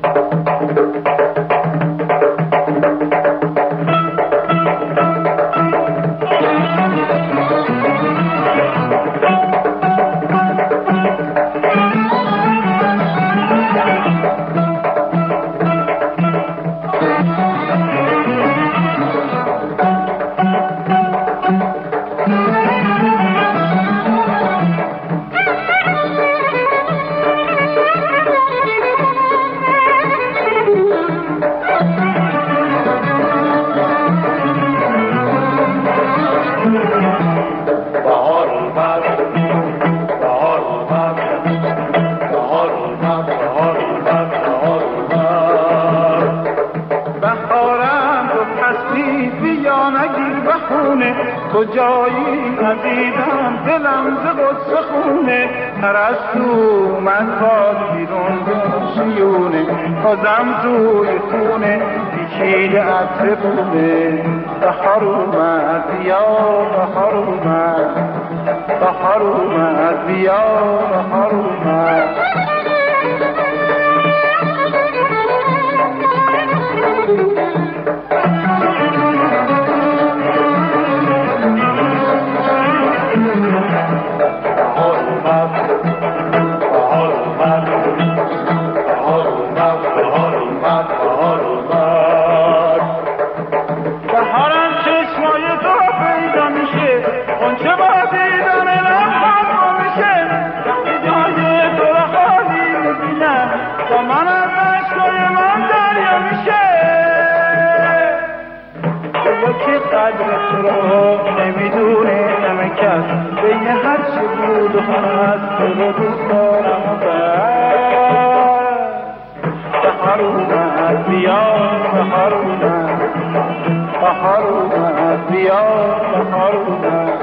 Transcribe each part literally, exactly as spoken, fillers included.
تو جایی عزیزم دلم ز غصه خونه پرستو من باد بیرون شیونه بازم توی خونه پیچیده عطر بونه بهار اومد بیا بهار اومد بهار اومد بیا بهار اومد نمیدونه همه کس بین هر چه بود و هست تو رو دوست دارم و بهار اومد بیا بهار اومد بهار اومد بیا بهار اومد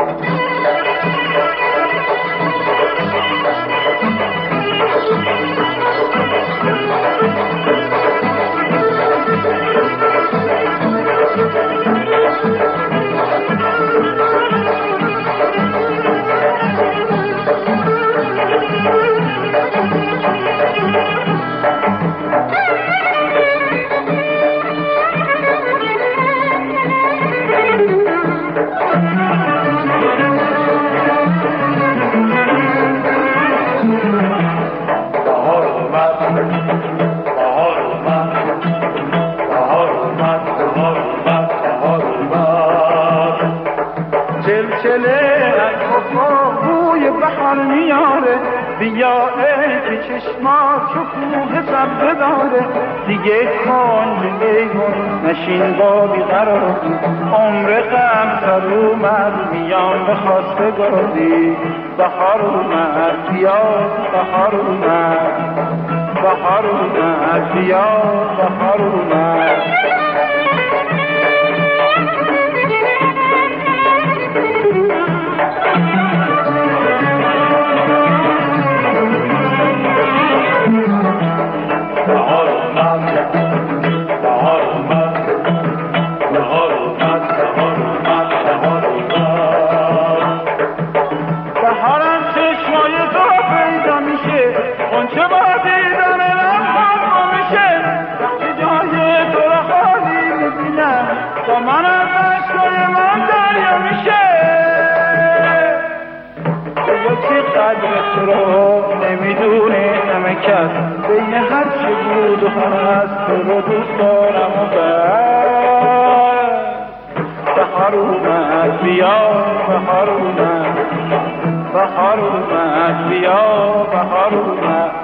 بوی بحر میاره بیا ای که چشمات شکوه سبزه داره دیگه کن ایمون نشین با بیقرار عمر غم سر اومد میان به خواستگاری بهار اومد بیا بهار اومد بهار اومد بیا بهار اومد من از عشقای من دریا میشه یکی قدرت رو نمیدونه همه کس بین هر چی بود و هست تو رو دوست دارم و بهار اومد بیا بهار اومد بهار اومد بیا بهار اومد